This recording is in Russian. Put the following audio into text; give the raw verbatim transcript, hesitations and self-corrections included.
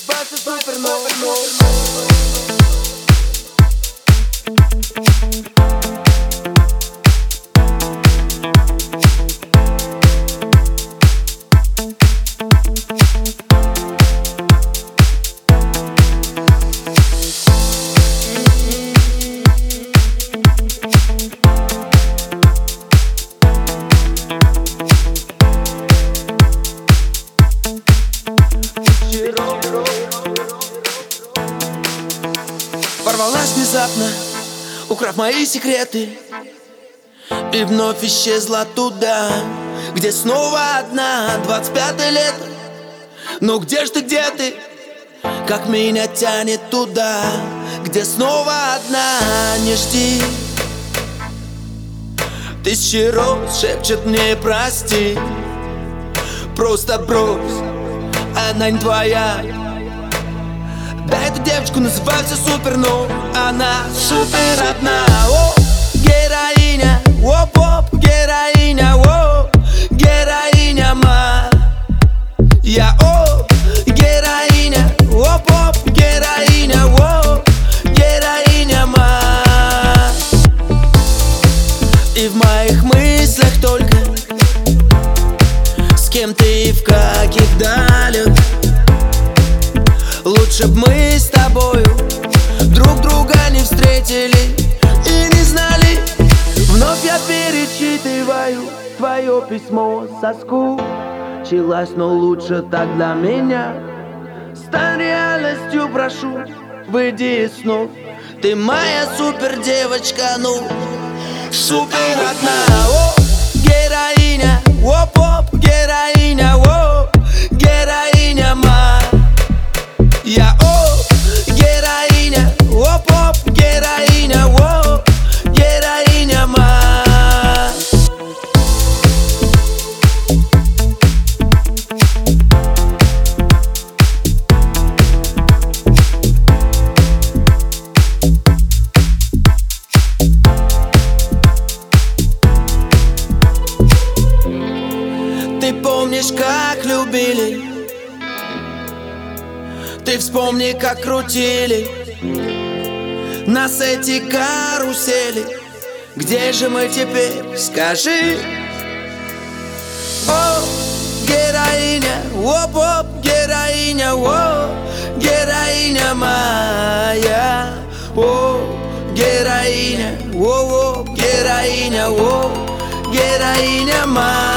называется супернова. Ворвалась внезапно, украв мои секреты, и вновь исчезла туда, где снова одна. Двадцать пятое лето, ну где ж ты, где ты? Как меня тянет туда, где снова одна. Не жди, тысячи роз шепчет мне прости. Просто брось, она не твоя. Да, эту девочку называется супернова. Она супер одна. О, героиня, оп-оп, героиня, о, героиня моя. О, героиня, оп-оп, героиня, о, героиня моя. И в моих мыслях только с кем ты и в каких далях. Лучше б мы с тобою друг друга не встретили и не знали. Вновь я перечитываю твое письмо, соскучилась, но лучше так для меня. Стань реальностью, прошу, выйди из снов. Ты моя супер девочка, ну супер одна. О, героиня, оп-оп, героиня, о, героиня моя. Я, о, героиня, оп-оп, героиня, о, героиня моя. Ты помнишь, как любили? Ты вспомни, как крутили нас эти карусели. Где же мы теперь, скажи? О, героиня, оп-оп, героиня, о, героиня моя. О, героиня, о-о, героиня, о, героиня моя.